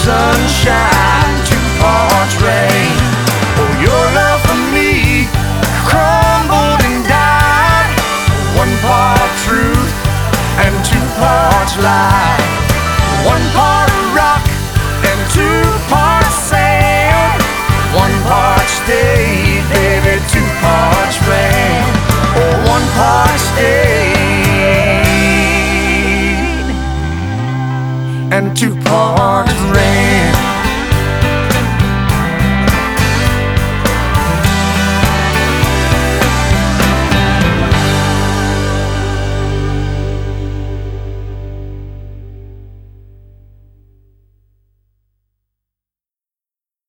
sunshine, two parts rain. Oh, your love for me crumbled and died. One part truth and two parts lie. One part rock and two parts sand. One part stay, baby, two parts rain. Oh, one part stay and two parts